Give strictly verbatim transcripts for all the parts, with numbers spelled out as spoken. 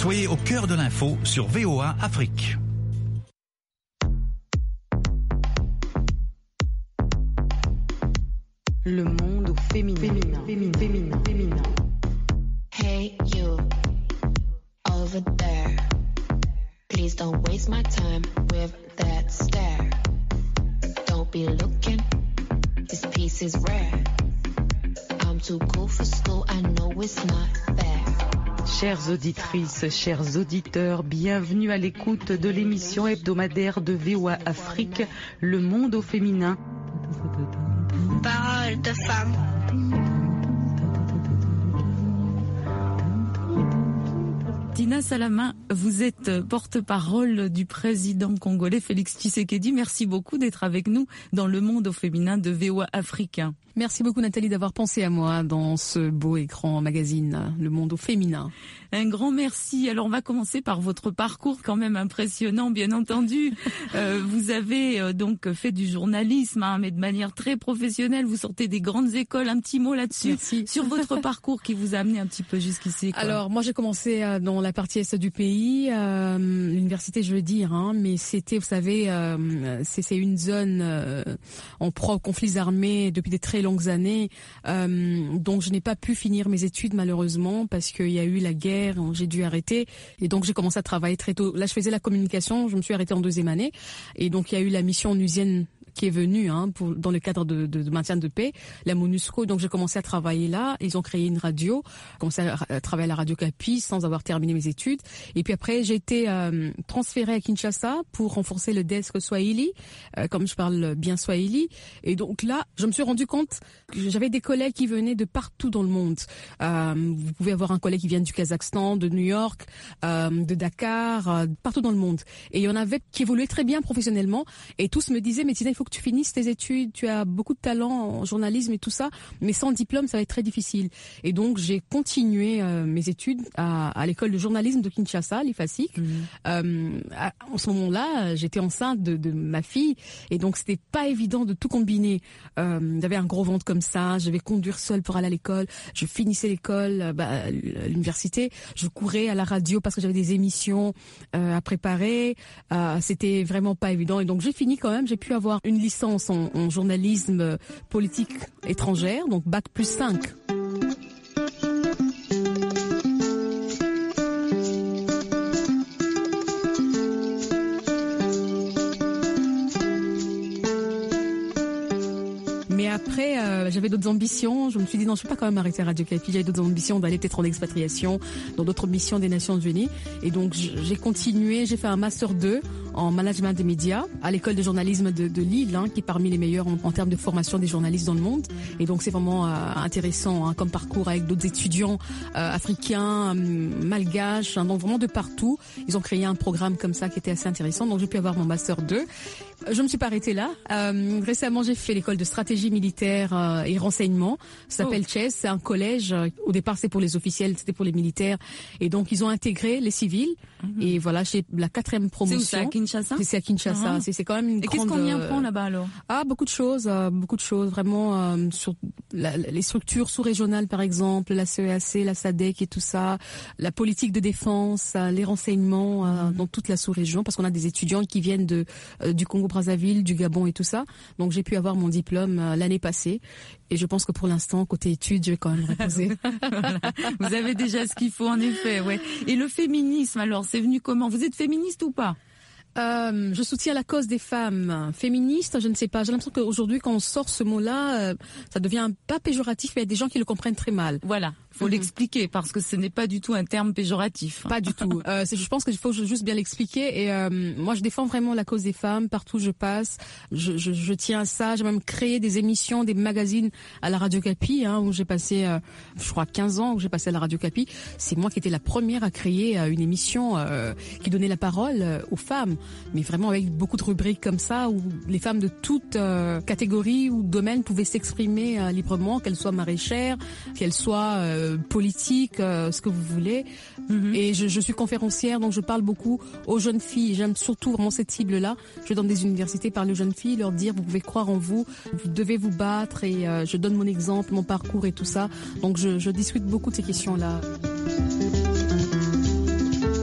Soyez au cœur de l'info sur V O A Afrique. Le monde au féminin. Féminin, féminin, féminin, féminin. Hey you, over there. Please don't waste my time with that stare. Don't be looking, this piece is rare. I'm too cool for school, I know it's not fair. Chères auditrices, chers auditeurs, bienvenue à l'écoute de l'émission hebdomadaire de V O A Afrique, Le monde au féminin. Parole de femme. Tina Salama, vous êtes porte-parole du président congolais Félix Tshisekedi. Merci beaucoup d'être avec nous dans Le monde au féminin de V O A Afrique. Merci beaucoup Nathalie d'avoir pensé à moi dans ce beau écran magazine, Le monde au féminin. Un grand merci. Alors on va commencer par votre parcours quand même impressionnant, bien entendu. euh, vous avez euh, donc fait du journalisme, hein, mais de manière très professionnelle. Vous sortez des grandes écoles. Un petit mot là-dessus. Merci. Sur votre parcours qui vous a amené un petit peu jusqu'ici. Quoi. Alors moi j'ai commencé euh, dans la partie est du pays, euh, l'université je veux dire, hein, mais c'était, vous savez, euh, c'est, c'est une zone euh, en proie aux conflits armés depuis des très longues années, euh, donc je n'ai pas pu finir mes études malheureusement parce qu'il y a eu la guerre, j'ai dû arrêter et donc j'ai commencé à travailler très tôt. Là je faisais la communication, je me suis arrêtée en deuxième année et donc il y a eu la mission onusienne qui est venue hein, pour, dans le cadre de, de, de maintien de paix, la MONUSCO. Donc j'ai commencé à travailler là. Ils ont créé une radio, j'ai commencé à, à travailler à la Radio Kapi sans avoir terminé mes études. Et puis après j'ai été euh, transférée à Kinshasa pour renforcer le desk Swahili, euh, comme je parle bien Swahili. Et donc là, je me suis rendu compte que j'avais des collègues qui venaient de partout dans le monde. Euh, vous pouvez avoir un collègue qui vient du Kazakhstan, de New York, euh, de Dakar, euh, partout dans le monde. Et il y en avait qui évoluaient très bien professionnellement. Et tous me disaient, mais Tina, il faut que tu finisses tes études, tu as beaucoup de talent en journalisme et tout ça, mais sans diplôme, ça va être très difficile. Et donc, j'ai continué euh, mes études à, à l'école de journalisme de Kinshasa, l'I F A S I C. Mmh. Euh, à, en ce moment-là, j'étais enceinte de, de ma fille, et donc c'était pas évident de tout combiner. Euh, j'avais un gros ventre comme ça, je devais conduire seule pour aller à l'école, je finissais l'école, bah, l'université, je courais à la radio parce que j'avais des émissions euh, à préparer. Euh, c'était vraiment pas évident, et donc j'ai fini quand même, j'ai pu avoir une licence en, en journalisme politique étrangère, donc bac plus cinq. Mais après, euh, j'avais d'autres ambitions. Je me suis dit non, je ne peux pas quand même arrêter Radio Kapi. J'avais d'autres ambitions d'aller peut-être en expatriation, dans d'autres missions des Nations Unies. Et donc, j'ai continué. J'ai fait un master deux en management des médias à l'école de journalisme de, de Lille, hein, qui est parmi les meilleures en, en termes de formation des journalistes dans le monde. Et donc, c'est vraiment euh, intéressant hein, comme parcours avec d'autres étudiants euh, africains, euh, malgaches, hein, donc vraiment de partout. Ils ont créé un programme comme ça qui était assez intéressant. Donc, j'ai pu avoir mon master deux. Je ne me suis pas arrêtée là. Euh, récemment, j'ai fait l'école de stratégie militaire euh, et renseignement. Ça s'appelle oh. C H E S. C'est un collège. Au départ, c'est pour les officiels, c'était pour les militaires. Et donc, ils ont intégré les civils. Mm-hmm. Et voilà, j'ai la quatrième promotion. C'est où, c'est à Kinshasa? C'est à Kinshasa. Uh-huh. C'est, c'est quand même une et grande... Et qu'est-ce qu'on y apprend là-bas alors? Ah, beaucoup de choses. Euh, beaucoup de choses. Vraiment, euh, sur la, les structures sous-régionales, par exemple, la C E A C, la S A D C et tout ça. La politique de défense, euh, les renseignements euh, mm-hmm. dans toute la sous-région. Parce qu'on a des étudiants qui viennent de euh, du Congo-Brazzaville, du Gabon et tout ça. Donc, j'ai pu avoir mon diplôme euh, l'année passée. Et je pense que pour l'instant, côté études, je vais quand même reposer. Voilà. Vous avez déjà ce qu'il faut, en effet, ouais. Et le féminisme, alors, c'est venu comment? Vous êtes féministe ou pas? Euh, je soutiens la cause des femmes féministes, je ne sais pas. J'ai l'impression qu'aujourd'hui, quand on sort ce mot-là, euh, ça devient pas péjoratif, mais il y a des gens qui le comprennent très mal. Voilà, faut mm-hmm. l'expliquer parce que ce n'est pas du tout un terme péjoratif. Pas du tout. Euh, c'est, je pense qu'il faut juste bien l'expliquer. Et euh, moi, je défends vraiment la cause des femmes partout où je passe. Je, je, je tiens à ça. J'ai même créé des émissions, des magazines à la Radio Kapi, hein, où j'ai passé, euh, je crois, quinze ans où j'ai passé à la Radio Kapi. C'est moi qui étais la première à créer euh, une émission euh, qui donnait la parole euh, aux femmes. Mais vraiment avec beaucoup de rubriques comme ça où les femmes de toutes euh, catégories ou domaines pouvaient s'exprimer euh, librement, qu'elles soient maraîchères, qu'elles soient euh, politiques, euh, ce que vous voulez. Mm-hmm. Et je, je suis conférencière, donc je parle beaucoup aux jeunes filles. J'aime surtout vraiment cette cible-là. Je vais dans des universités parler aux jeunes filles, leur dire vous pouvez croire en vous, vous devez vous battre et euh, je donne mon exemple, mon parcours et tout ça. Donc je, je discute beaucoup de ces questions-là.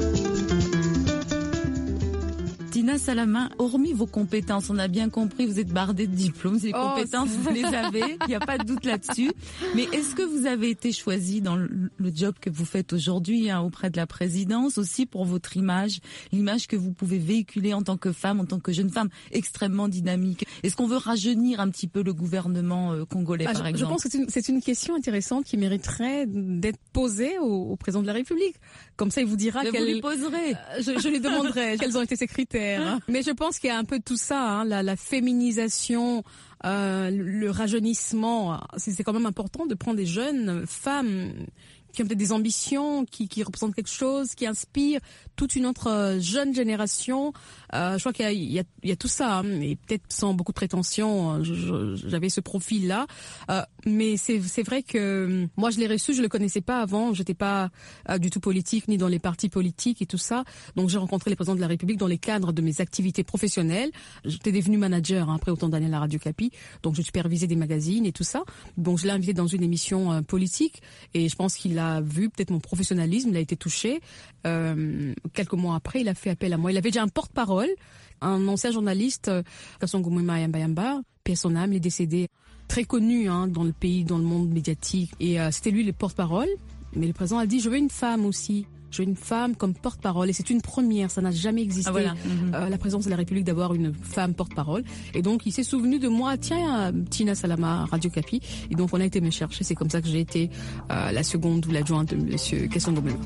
Tina Salama, hormis vos compétences, on a bien compris, vous êtes bardée de diplômes, les oh, compétences, vous les avez, il n'y a pas de doute là-dessus. Mais est-ce que vous avez été choisie dans le, le job que vous faites aujourd'hui hein, auprès de la présidence, aussi pour votre image, l'image que vous pouvez véhiculer en tant que femme, en tant que jeune femme extrêmement dynamique? Est-ce qu'on veut rajeunir un petit peu le gouvernement euh, congolais, ah, par je, exemple? Je pense que c'est une, c'est une question intéressante qui mériterait d'être posée au, au président de la République. Comme ça, il vous dira Mais quel... vous lui poserez. Euh, je, je lui demanderai quels ont été ses critères. Hein. Mais je pense qu'il y a un peu de tout ça, hein, la, la féminisation, euh, le rajeunissement. C'est, c'est quand même important de prendre des jeunes femmes qui ont peut-être des ambitions, qui, qui représentent quelque chose, qui inspirent toute une autre euh, jeune génération. Euh, je crois qu'il y a, il y a, il y a tout ça, hein, et peut-être sans beaucoup de prétention, je, je, j'avais ce profil-là. Euh, mais c'est, c'est vrai que moi, je l'ai reçu, je le connaissais pas avant, j'étais pas euh, du tout politique, ni dans les partis politiques et tout ça. Donc, j'ai rencontré les présidents de la République dans les cadres de mes activités professionnelles. J'étais devenue manager hein, après autant d'années à la Radio Kapi, donc je supervisais des magazines et tout ça. Donc, je l'ai invité dans une émission euh, politique, et je pense qu'il a vu peut-être mon professionnalisme, il a été touché. Euh, quelques mois après, il a fait appel à moi. Il avait déjà un porte-parole, un ancien journaliste, Kasongo Mwema Yamba Yamba, paix à son âme, il est décédé, très connu hein, dans le pays, dans le monde médiatique. Et euh, c'était lui le porte-parole. Mais le président a dit, je veux une femme aussi. Je veux une femme comme porte-parole, et c'est une première, ça n'a jamais existé. Ah, voilà. mm-hmm. euh, la présidence de la République d'avoir une femme porte-parole. Et donc il s'est souvenu de moi, tiens, Tina Salama, Radio Kapi. Et donc on a été me chercher, c'est comme ça que j'ai été euh, la seconde ou l'adjointe de Monsieur Kasongo Mwema.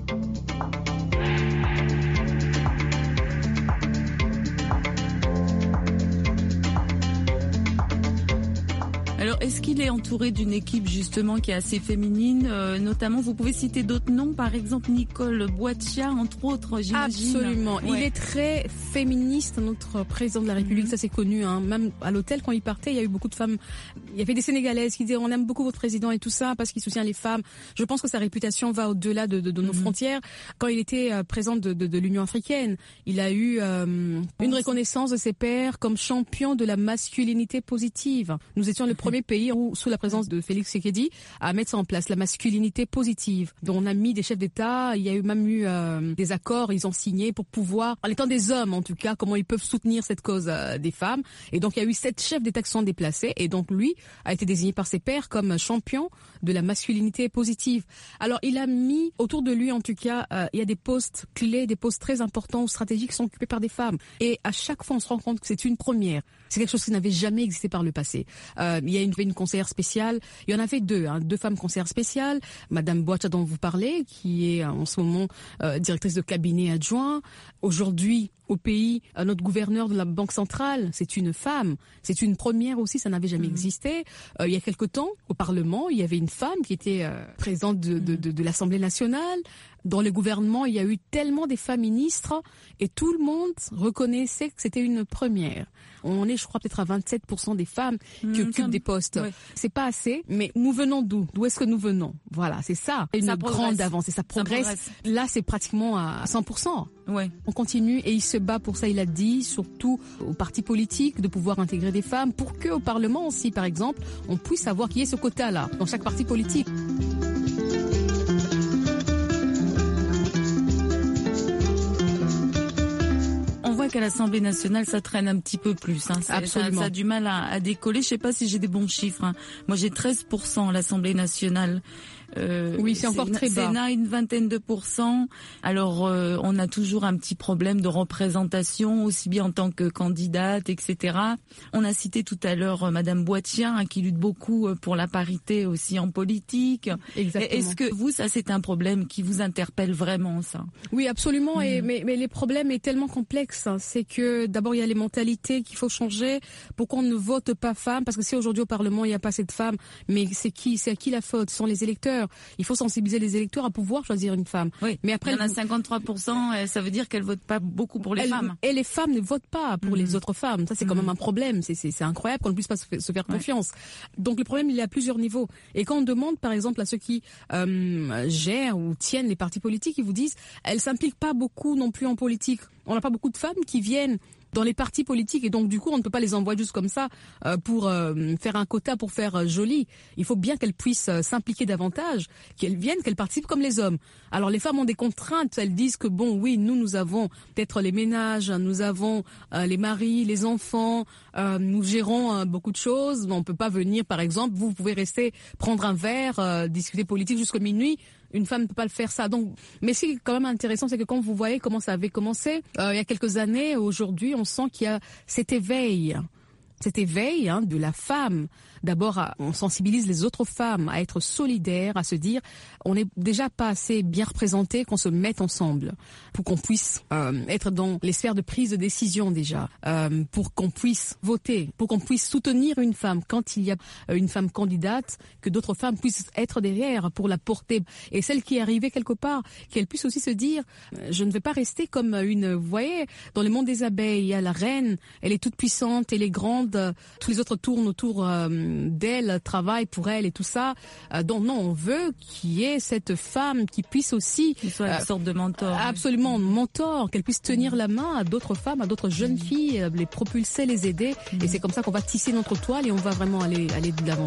Alors, est-ce qu'il est entouré d'une équipe justement qui est assez féminine, euh, notamment, vous pouvez citer d'autres noms, par exemple Nicole Boitia, entre autres, j'imagine. Absolument. Ouais. Il est très féministe, notre président de la République, mm-hmm. ça c'est connu. Hein. Même à l'hôtel, quand il partait, il y a eu beaucoup de femmes. Il y avait des Sénégalaises qui disaient on aime beaucoup votre président et tout ça parce qu'il soutient les femmes. Je pense que sa réputation va au-delà de, de, de nos mm-hmm. frontières. Quand il était euh, président de, de, de l'Union africaine, il a eu euh, une reconnaissance de ses pairs comme champion de la masculinité positive. Nous étions le premier pays où, sous la présence de Félix Tshisekedi, à mettre en place la masculinité positive. Donc on a mis des chefs d'État, il y a eu même eu euh, des accords, ils ont signé pour pouvoir, en étant des hommes en tout cas, comment ils peuvent soutenir cette cause euh, des femmes. Et donc il y a eu sept chefs d'État qui sont déplacés, et donc lui a été désigné par ses pairs comme champion de la masculinité positive. Alors il a mis autour de lui en tout cas, euh, il y a des postes clés, des postes très importants ou stratégiques qui sont occupés par des femmes. Et à chaque fois on se rend compte que c'est une première. C'est quelque chose qui n'avait jamais existé par le passé. Euh, il y a une, une conseillère spéciale, il y en avait deux, hein, deux femmes conseillères spéciales, Madame Boitia dont vous parlez, qui est en ce moment euh, directrice de cabinet adjoint. Aujourd'hui, au pays, notre gouverneur de la Banque centrale, c'est une femme. C'est une première aussi, ça n'avait jamais mmh. existé. Euh, il y a quelque temps, au Parlement, il y avait une femme qui était euh, présidente de, de, de, de l'Assemblée nationale. Dans le gouvernement, il y a eu tellement des femmes ministres et tout le monde reconnaissait que c'était une première. On est, je crois, peut-être à vingt-sept pour cent des femmes qui mmh, occupent des postes. Ouais. C'est pas assez, mais nous venons d'où? D'où est-ce que nous venons? Voilà, c'est ça. Une ça grande avancée, ça progresse. ça progresse. Là, c'est pratiquement à cent pour cent. Ouais. On continue et il se bat pour ça, il a dit, surtout aux partis politiques, de pouvoir intégrer des femmes pour qu'au Parlement aussi, par exemple, on puisse avoir qu'il y ait ce quota-là dans chaque parti politique. On voit qu'à l'Assemblée nationale, ça traîne un petit peu plus. Hein. Ça, ça, ça a du mal à, à décoller. Je sais pas si j'ai des bons chiffres. Hein. Moi, j'ai treize pour cent à l'Assemblée nationale. Euh, oui, c'est encore très bas. Sénat, une vingtaine de pourcents. Alors, euh, on a toujours un petit problème de représentation, aussi bien en tant que candidate, et cetera. On a cité tout à l'heure euh, Madame Boitia, hein, qui lutte beaucoup pour la parité aussi en politique. Exactement. Est-ce que vous, ça, c'est un problème qui vous interpelle vraiment, ça? Oui, absolument. Mmh. Et, mais, mais les problèmes est tellement complexe. Hein. C'est que d'abord, il y a les mentalités qu'il faut changer. Pourquoi on ne vote pas femme? Parce que si aujourd'hui au Parlement, il n'y a pas cette femme, mais c'est qui, c'est à qui la faute? Ce sont les électeurs. Il faut sensibiliser les électeurs à pouvoir choisir une femme. Oui. Mais après, il y en a cinquante-trois pour cent, ça veut dire qu'elles votent pas beaucoup pour les elles, femmes. Et les femmes ne votent pas pour mmh. les autres femmes. Ça, c'est mmh. quand même un problème. C'est, c'est, c'est incroyable qu'on ne puisse pas se, se faire confiance. Ouais. Donc, le problème, il est à plusieurs niveaux. Et quand on demande, par exemple, à ceux qui euh, gèrent ou tiennent les partis politiques, ils vous disent, elles s'impliquent pas beaucoup non plus en politique. On n'a pas beaucoup de femmes qui viennent dans les partis politiques. Et donc, du coup, on ne peut pas les envoyer juste comme ça euh, pour euh, faire un quota, pour faire euh, joli. Il faut bien qu'elles puissent euh, s'impliquer davantage, qu'elles viennent, qu'elles participent comme les hommes. Alors, les femmes ont des contraintes. Elles disent que, bon, oui, nous, nous avons peut-être les ménages, nous avons euh, les maris, les enfants, euh, nous gérons euh, beaucoup de choses. On ne peut pas venir, par exemple, vous, vous pouvez rester, prendre un verre, euh, discuter politique jusqu'à minuit. Une femme ne peut pas le faire ça. Donc, mais ce qui est quand même intéressant, c'est que quand vous voyez comment ça avait commencé, euh, il y a quelques années, aujourd'hui, on sent qu'il y a cet éveil, cet éveil hein, de la femme. D'abord, on sensibilise les autres femmes à être solidaires, à se dire, on n'est déjà pas assez bien représentés qu'on se mette ensemble pour qu'on puisse euh, être dans les sphères de prise de décision déjà, euh, pour qu'on puisse voter, pour qu'on puisse soutenir une femme quand il y a une femme candidate, que d'autres femmes puissent être derrière pour la porter. Et celle qui est arrivée quelque part, qu'elle puisse aussi se dire, je ne vais pas rester comme une, vous voyez, dans le monde des abeilles, il y a la reine, elle est toute puissante, elle est grande, tous les autres tournent autour euh, d'elle, travaille pour elle et tout ça. Euh, donc non, on veut qu'il y ait cette femme qui puisse aussi... Qui soit une euh, sorte de mentor. Absolument, oui. mentor, qu'elle puisse tenir la main à d'autres femmes, à d'autres jeunes filles, euh, les propulser, les aider. Mmh. Et c'est comme ça qu'on va tisser notre toile et on va vraiment aller, aller de l'avant.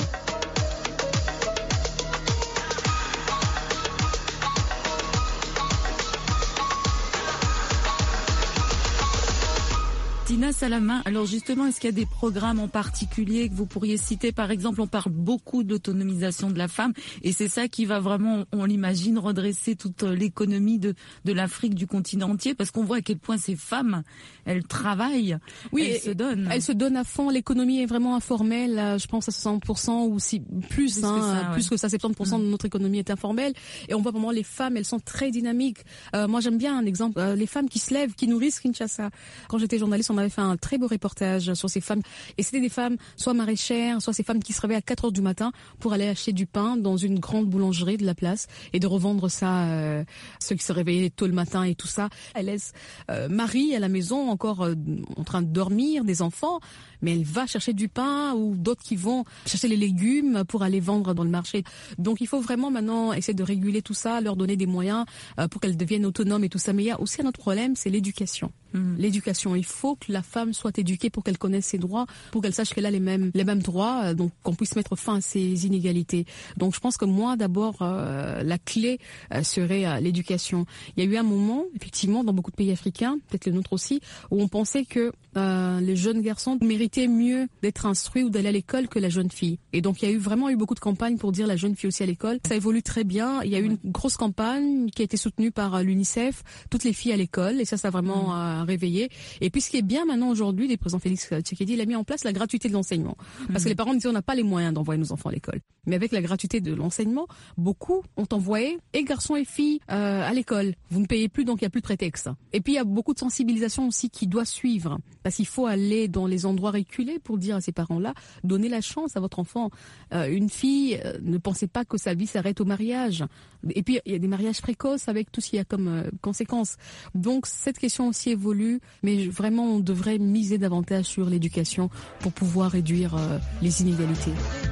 Tina Salama, alors justement, est-ce qu'il y a des programmes en particulier que vous pourriez citer? Par exemple, on parle beaucoup d'autonomisation de la femme et c'est ça qui va vraiment, on l'imagine, redresser toute l'économie de, de l'Afrique, du continent entier, parce qu'on voit à quel point ces femmes, elles travaillent, oui, elles se donnent. Elles se donnent à fond, l'économie est vraiment informelle, je pense à soixante pour cent ou si plus, plus, hein, que, ça, plus ouais. que ça, soixante pour cent mmh. de notre économie est informelle et on voit vraiment les femmes, elles sont très dynamiques. Euh, moi j'aime bien un exemple, euh, les femmes qui se lèvent, qui nourrissent Kinshasa. Quand j'étais journaliste, on avait fait un très beau reportage sur ces femmes et c'était des femmes soit maraîchères, soit ces femmes qui se réveillent à quatre heures du matin pour aller acheter du pain dans une grande boulangerie de la place et de revendre ça euh, ceux qui se réveillaient tôt le matin et tout ça. Elle laisse euh, Marie à la maison encore euh, en train de dormir, des enfants, mais elle va chercher du pain ou d'autres qui vont chercher les légumes pour aller vendre dans le marché. Donc il faut vraiment maintenant essayer de réguler tout ça, leur donner des moyens euh, pour qu'elles deviennent autonomes et tout ça. Mais il y a aussi un autre problème, c'est l'éducation. Mmh. L'éducation, il faut que la femme soit éduquée pour qu'elle connaisse ses droits, pour qu'elle sache qu'elle a les mêmes les mêmes droits, donc qu'on puisse mettre fin à ces inégalités. Donc je pense que moi d'abord euh, la clé euh, serait euh, l'éducation. Il y a eu un moment, effectivement, dans beaucoup de pays africains, peut-être le nôtre aussi, où on pensait que euh, les jeunes garçons méritaient mieux d'être instruits ou d'aller à l'école que la jeune fille. Et donc il y a eu vraiment eu beaucoup de campagnes pour dire la jeune fille aussi à l'école. Ça évolue très bien. Il y a eu une grosse campagne qui a été soutenue par euh, l'UNICEF, toutes les filles à l'école, et ça, ça a vraiment mmh. euh, réveillé. Et puis ce qui est bien maintenant aujourd'hui, le président Félix Tshisekedi, il a mis en place la gratuité de l'enseignement. Parce mmh. que les parents disaient on n'a pas les moyens d'envoyer nos enfants à l'école. Mais avec la gratuité de l'enseignement, beaucoup ont envoyé, et garçons et filles, euh, à l'école. Vous ne payez plus, donc il n'y a plus de prétexte. Et puis il y a beaucoup de sensibilisation aussi qui doit suivre. Parce qu'il faut aller dans les endroits reculés pour dire à ces parents-là, donnez la chance à votre enfant. Euh, une fille, euh, ne pensez pas que sa vie s'arrête au mariage. Et puis il y a des mariages précoces avec tout ce qu'il y a comme euh, conséquences. Donc cette question aussi évolue, mais vraiment on devrait miser davantage sur l'éducation pour pouvoir réduire euh, les inégalités.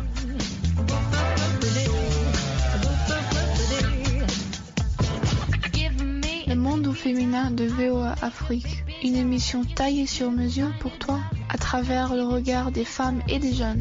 Le monde au féminin de V O A Afrique, une émission taillée sur mesure pour toi à travers le regard des femmes et des jeunes.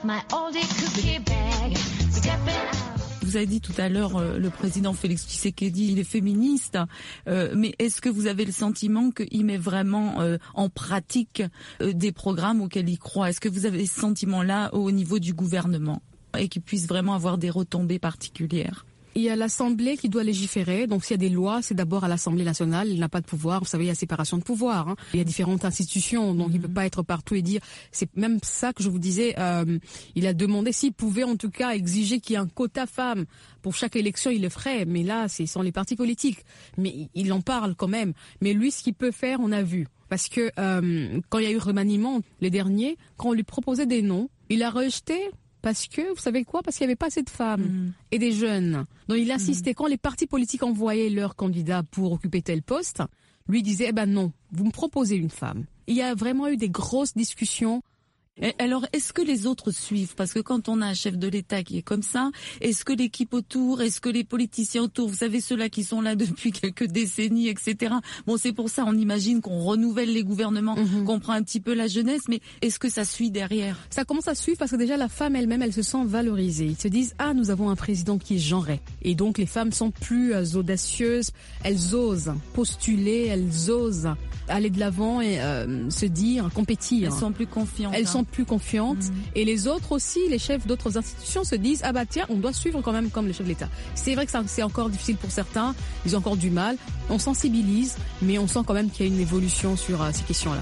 Vous avez dit tout à l'heure, euh, le président Félix Tshisekedi, il est féministe, euh, mais est-ce que vous avez le sentiment qu'il met vraiment euh, en pratique euh, des programmes auxquels il croit? Est-ce que vous avez ce sentiment-là au niveau du gouvernement et qu'il puisse vraiment avoir des retombées particulières? Il y a l'Assemblée qui doit légiférer. Donc s'il y a des lois, c'est d'abord à l'Assemblée nationale. Il n'a pas de pouvoir. Vous savez, il y a séparation de pouvoir. Hein. Il y a différentes institutions, donc mmh. il ne peut pas être partout et dire... C'est même ça que je vous disais. Euh, il a demandé s'il pouvait en tout cas exiger qu'il y ait un quota femmes. Pour chaque élection, il le ferait. Mais là, ce sont les partis politiques. Mais il en parle quand même. Mais lui, ce qu'il peut faire, on a vu. Parce que euh, quand il y a eu remaniement, les derniers, quand on lui proposait des noms, il a rejeté... Parce que, vous savez quoi? Parce qu'il n'y avait pas assez de femmes mmh. et des jeunes. Donc il insistait, mmh. quand les partis politiques envoyaient leurs candidats pour occuper tel poste, lui disait, eh ben non, vous me proposez une femme. Il y a vraiment eu des grosses discussions Et alors, est-ce que les autres suivent? Parce que quand on a un chef de l'État qui est comme ça, est-ce que l'équipe autour, est-ce que les politiciens autour, vous savez, ceux-là qui sont là depuis quelques décennies, et cetera. Bon, c'est pour ça, on imagine qu'on renouvelle les gouvernements, mm-hmm. qu'on prend un petit peu la jeunesse, mais est-ce que ça suit derrière? Ça commence à suivre parce que déjà la femme elle-même, elle se sent valorisée. Ils se disent, ah, nous avons un président qui est genré. Et donc les femmes sont plus euh, audacieuses, elles osent postuler, elles osent aller de l'avant et euh, se dire, compétir. Elles sont plus confiantes. Elles hein. sont plus confiantes. Mmh. Et les autres aussi, les chefs d'autres institutions se disent, ah bah tiens, on doit suivre quand même comme le chef de l'État. C'est vrai que ça, c'est encore difficile pour certains, ils ont encore du mal. On sensibilise, mais on sent quand même qu'il y a une évolution sur euh, ces questions-là.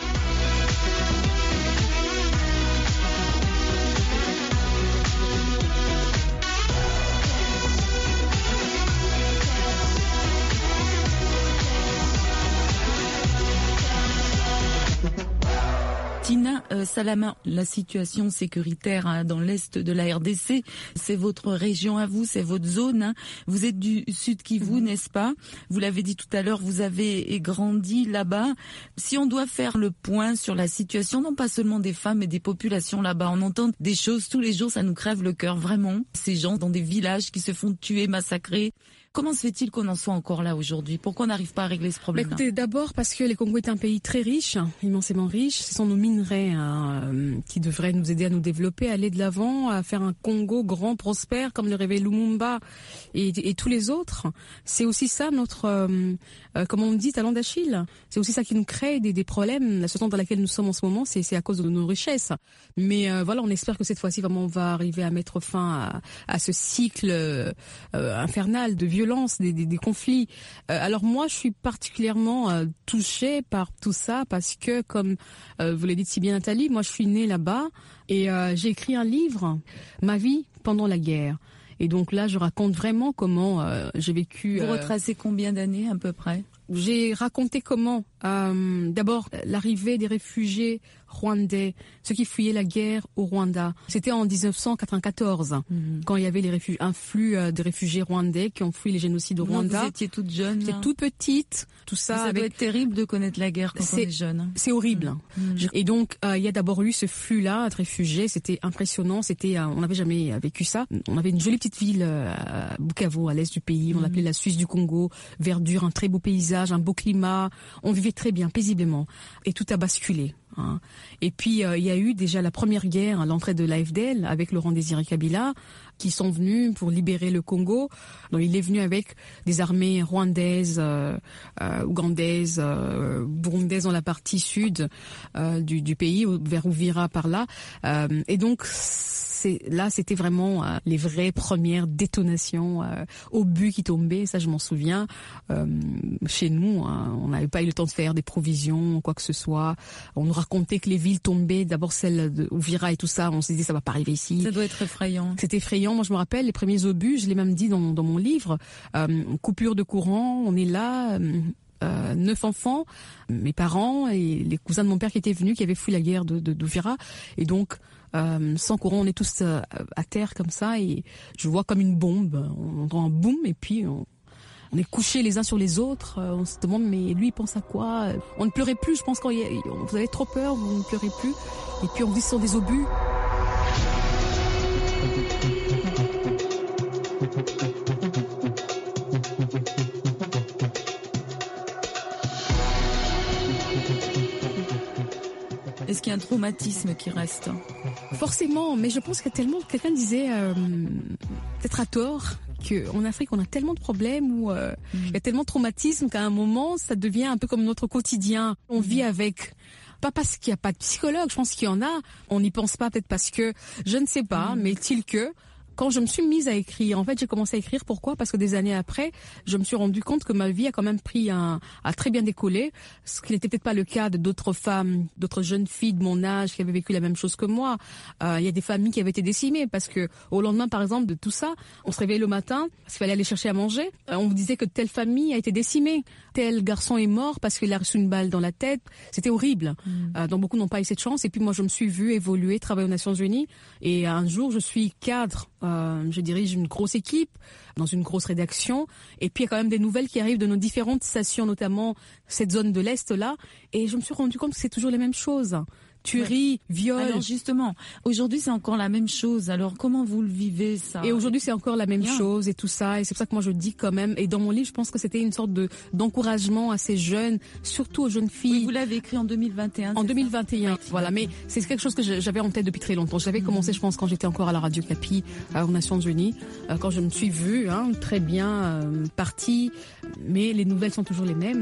Tina euh, Salama, la situation sécuritaire hein, dans l'est de la R D C, c'est votre région à vous, c'est votre zone. Hein. Vous êtes du Sud Kivu, mmh. n'est-ce pas? Vous l'avez dit tout à l'heure, vous avez grandi là-bas. Si on doit faire le point sur la situation, non pas seulement des femmes mais des populations là-bas, on entend des choses tous les jours, ça nous crève le cœur vraiment. Ces gens dans des villages qui se font tuer, massacrer. Comment se fait-il qu'on en soit encore là aujourd'hui? Pourquoi on n'arrive pas à régler ce problème-là? Écoutez, d'abord parce que le Congo est un pays très riche, immensément riche. Ce sont nos minerais hein, qui devraient nous aider à nous développer, à aller de l'avant, à faire un Congo grand, prospère, comme le rêvait Lumumba et, et tous les autres. C'est aussi ça notre, euh, euh, comme on dit, talent d'Achille. C'est aussi ça qui nous crée des, des problèmes. La situation dans laquelle nous sommes en ce moment, c'est, c'est à cause de nos richesses. Mais euh, voilà, on espère que cette fois-ci, vraiment, on va arriver à mettre fin à, à ce cycle euh, infernal de violence. Des, des, des conflits. Euh, alors moi, je suis particulièrement euh, touchée par tout ça parce que, comme euh, vous l'avez dit si bien Nathalie, moi je suis née là-bas et euh, j'ai écrit un livre, Ma vie pendant la guerre. Et donc là, je raconte vraiment comment euh, j'ai vécu. Vous euh, retracez combien d'années à peu près? J'ai raconté comment, euh, d'abord, l'arrivée des réfugiés rwandais, ceux qui fuyaient la guerre au Rwanda. C'était en dix-neuf cent quatre-vingt-quatorze, mmh. quand il y avait les réfugiés, un flux euh, de réfugiés rwandais qui ont fui les génocides au Donc Rwanda. Vous étiez toute jeune. J'étais toute petite, tout ça. Ça avec... doit être terrible de connaître la guerre quand c'est, on est jeune. C'est horrible. Mmh. Et donc, euh, il y a d'abord eu ce flux-là de réfugiés. C'était impressionnant. C'était, euh, on n'avait jamais vécu ça. On avait une jolie petite ville euh, à Bukavu, à l'est du pays. On mmh. l'appelait la Suisse du Congo. Verdure, un très beau paysage, un beau climat. On vivait très bien, paisiblement. Et tout a basculé. Hein. Et puis, euh, il y a eu déjà la première guerre, l'entrée de l'A F D L avec Laurent Désiré Kabila, qui sont venus pour libérer le Congo. Donc, il est venu avec des armées rwandaises, euh, euh, ougandaises, euh, burundaises dans la partie sud euh, du, du pays, vers Uvira par là. Euh, et donc, c'est, là, c'était vraiment euh, les vraies premières détonations, euh, obus qui tombaient, ça je m'en souviens. Euh, chez nous, hein, on n'avait pas eu le temps de faire des provisions, quoi que ce soit. On nous racontait que les villes tombaient, d'abord celle de Uvira et tout ça, on se disait ça va pas arriver ici. Ça doit être effrayant. C'était effrayant, moi je me rappelle, les premiers obus, je l'ai même dit dans, dans mon livre, euh, coupure de courant, on est là... Euh, Euh, neuf enfants, mes parents et les cousins de mon père qui étaient venus, qui avaient fui la guerre de, de d'Uvira, et donc euh, sans courant, on est tous euh, à terre comme ça, et je vois comme une bombe, on entend un boum, et puis on, on est couchés les uns sur les autres, on se demande mais lui il pense à quoi? On ne pleurait plus, je pense quand il y a, vous avez trop peur, vous ne pleurez plus, et puis on vit sur des obus. Est-ce qu'il y a un traumatisme qui reste? Forcément, mais je pense que tellement, quelqu'un disait, euh, peut-être à tort, qu'en Afrique, on a tellement de problèmes où euh, mmh. il y a tellement de traumatisme qu'à un moment, ça devient un peu comme notre quotidien. On mmh. vit avec... Pas parce qu'il n'y a pas de psychologue, je pense qu'il y en a. On n'y pense pas peut-être parce que, je ne sais pas, mmh. mais est-il que... Quand je me suis mise à écrire, en fait, j'ai commencé à écrire. Pourquoi? Parce que des années après, je me suis rendu compte que ma vie a quand même pris un, a très bien décollé. Ce qui n'était peut-être pas le cas de d'autres femmes, d'autres jeunes filles de mon âge qui avaient vécu la même chose que moi. Euh, il y a des familles qui avaient été décimées parce que au lendemain, par exemple, de tout ça, on se réveillait le matin, il fallait aller chercher à manger. Euh, on vous disait que telle famille a été décimée, tel garçon est mort parce qu'il a reçu une balle dans la tête. C'était horrible. Mmh. Euh, donc beaucoup n'ont pas eu cette chance. Et puis moi, je me suis vue évoluer, travailler aux Nations Unies. Et un jour, je suis cadre. Euh, je dirige une grosse équipe dans une grosse rédaction, et puis il y a quand même des nouvelles qui arrivent de nos différentes stations, notamment cette zone de l'Est là, et je me suis rendu compte que c'est toujours les mêmes choses. tueries, ouais. viols. Alors justement, aujourd'hui c'est encore la même chose. Alors comment vous le vivez ça? Et aujourd'hui c'est encore la même Bien. chose et tout ça. Et c'est pour ça que moi je dis quand même. Et dans mon livre, je pense que c'était une sorte de d'encouragement à ces jeunes, surtout aux jeunes filles. Oui, vous l'avez écrit en deux mille vingt et un. En deux mille vingt et un, voilà. Mais c'est quelque chose que j'avais en tête depuis très longtemps. J'avais mmh. commencé, je pense, quand j'étais encore à la Radio Capi, euh, aux Nations Unies, euh, quand je me suis vue, hein, très bien euh, partie. Mais les nouvelles sont toujours les mêmes.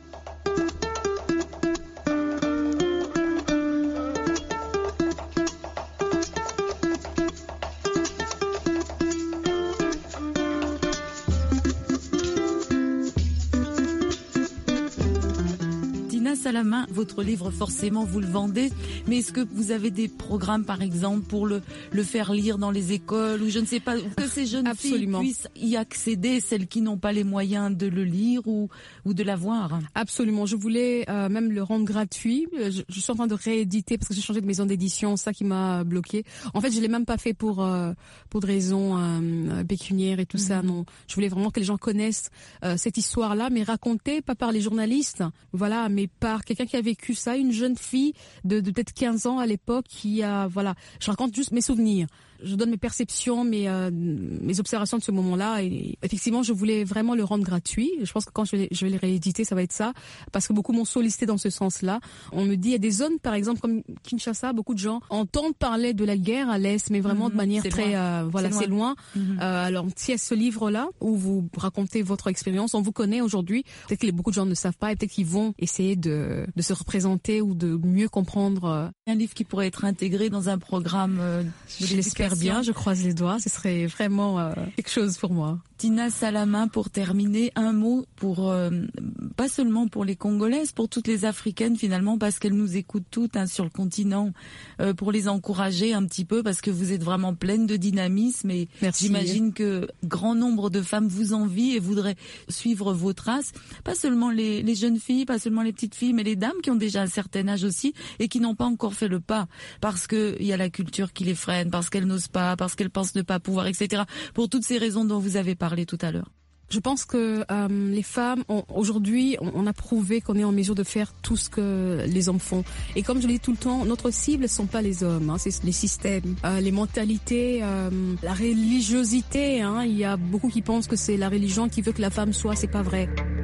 Salama, votre livre forcément vous le vendez, mais est-ce que vous avez des programmes par exemple pour le, le faire lire dans les écoles ou je ne sais pas, que ces jeunes Absolument. filles puissent y accéder, celles qui n'ont pas les moyens de le lire ou, ou de l'avoir? Absolument, je voulais euh, même le rendre gratuit. Je, je suis en train de rééditer parce que j'ai changé de maison d'édition, ça qui m'a bloqué. En fait, je l'ai même pas fait pour euh, pour des raisons euh, pécuniaires et tout mmh. ça. Non, je voulais vraiment que les gens connaissent euh, cette histoire-là, mais racontée pas par les journalistes, voilà, mais par quelqu'un qui a vécu ça, une jeune fille de, de peut-être quinze ans à l'époque qui a, voilà, je raconte juste mes souvenirs. Je donne mes perceptions, mes, euh, mes observations de ce moment-là. Et effectivement, je voulais vraiment le rendre gratuit. Je pense que quand je vais, je vais le rééditer, ça va être ça. Parce que beaucoup m'ont sollicité dans ce sens-là. On me dit, il y a des zones, par exemple, comme Kinshasa, beaucoup de gens entendent parler de la guerre à l'Est, mais vraiment mmh, de manière très, euh, voilà, c'est loin. C'est loin. Mmh. Euh, alors, si y a ce livre-là, où vous racontez votre expérience, on vous connaît aujourd'hui. Peut-être que beaucoup de gens ne savent pas et peut-être qu'ils vont essayer de, de se représenter ou de mieux comprendre. Un livre qui pourrait être intégré dans un programme euh, de je l'espère bien, je croise les doigts, ce serait vraiment euh, quelque chose pour moi. Tina Salama, pour terminer, un mot pour euh, pas seulement pour les Congolaises, pour toutes les Africaines finalement, parce qu'elles nous écoutent toutes hein, sur le continent, euh, pour les encourager un petit peu, parce que vous êtes vraiment pleine de dynamisme et Merci. J'imagine que grand nombre de femmes vous envient et voudraient suivre vos traces. Pas seulement les, les jeunes filles, pas seulement les petites filles, mais les dames qui ont déjà un certain âge aussi et qui n'ont pas encore fait le pas, parce que il y a la culture qui les freine, parce qu'elles n'osent pas, parce qu'elles pensent ne pas pouvoir, et cetera. Pour toutes ces raisons dont vous avez parlé tout à l'heure. Je pense que euh, les femmes, ont, aujourd'hui, on, on a prouvé qu'on est en mesure de faire tout ce que les hommes font. Et comme je le dis tout le temps, notre cible ne sont pas les hommes, hein, c'est les systèmes, euh, les mentalités, euh, la religiosité. Hein, il y a beaucoup qui pensent que c'est la religion qui veut que la femme soit, c'est pas vrai.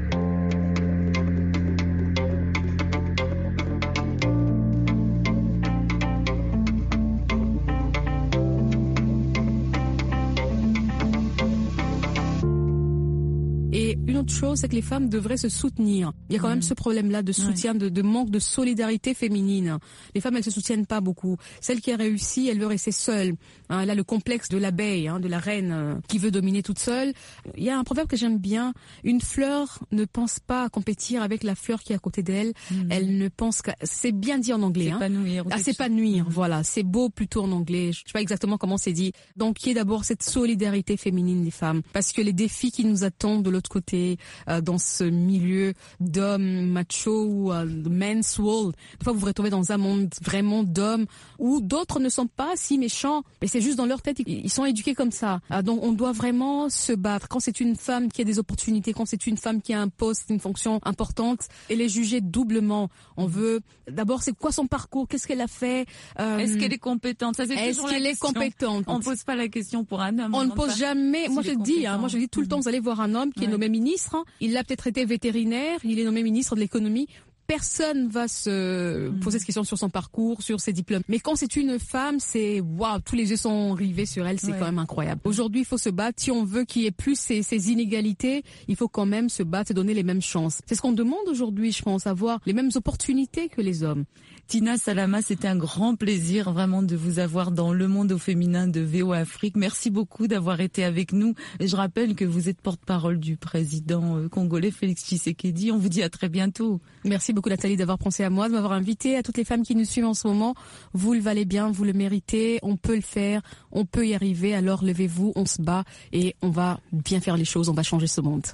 Et une autre chose, c'est que les femmes devraient se soutenir. Il y a quand mmh. même ce problème-là de soutien, ouais. de, de manque de solidarité féminine. Les femmes, elles se soutiennent pas beaucoup. Celle qui a réussi, elle veut rester seule. Hein, elle a le complexe de l'abeille, hein, de la reine euh, qui veut dominer toute seule. Il y a un proverbe que j'aime bien. Une fleur ne pense pas à compétir avec la fleur qui est à côté d'elle. Mmh. Elle ne pense qu'à... C'est bien dit en anglais. S'épanouir. Hein. Ah, s'épanouir, mmh. voilà. C'est beau plutôt en anglais. Je sais pas exactement comment c'est dit. Donc, il y a d'abord cette solidarité féminine des femmes. Parce que les défis qui nous attendent de l'autre côté, euh, dans ce milieu d'hommes macho ou euh, de men's world, des fois vous vous retrouvez dans un monde vraiment d'hommes où d'autres ne sont pas si méchants, mais c'est juste dans leur tête, ils sont éduqués comme ça. Euh, donc on doit vraiment se battre. Quand c'est une femme qui a des opportunités, quand c'est une femme qui a un poste, une fonction importante, elle est jugée doublement. On veut d'abord, c'est quoi son parcours, qu'est-ce qu'elle a fait, euh, est-ce qu'elle est compétente, ça c'est est-ce toujours qu'elle la est question. compétente. On pose pas la question pour un homme. On, on ne pose pas jamais. Si moi je dis, hein, moi je dis tout le temps, vous allez voir un homme qui ouais. est nommé ministre. Hein, il a peut-être été vétérinaire, il est nommé ministre de l'économie. Personne va se mmh. poser cette question sur son parcours, sur ses diplômes. Mais quand c'est une femme, c'est waouh, tous les yeux sont rivés sur elle, c'est ouais. quand même incroyable. Aujourd'hui, il faut se battre. Si on veut qu'il y ait plus ces, ces inégalités, il faut quand même se battre et donner les mêmes chances. C'est ce qu'on demande aujourd'hui, je pense, avoir les mêmes opportunités que les hommes. Tina Salama, c'était un grand plaisir vraiment de vous avoir dans Le Monde au féminin de V O A Afrique. Merci beaucoup d'avoir été avec nous. Et je rappelle que vous êtes porte-parole du président congolais Félix Tshisekedi. On vous dit à très bientôt. Merci beaucoup Nathalie d'avoir pensé à moi, de m'avoir invité. À toutes les femmes qui nous suivent en ce moment, vous le valez bien, vous le méritez. On peut le faire, on peut y arriver. Alors levez-vous, on se bat et on va bien faire les choses, on va changer ce monde.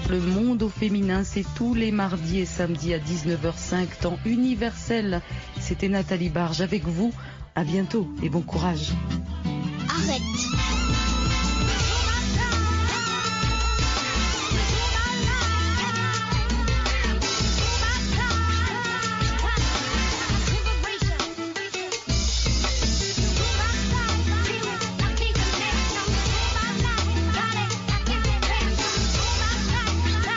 Le Monde au féminin, c'est tous les mardis et samedis à dix-neuf heures cinq, temps universel. C'était Nathalie Barge avec vous. À bientôt et bon courage. Arrête.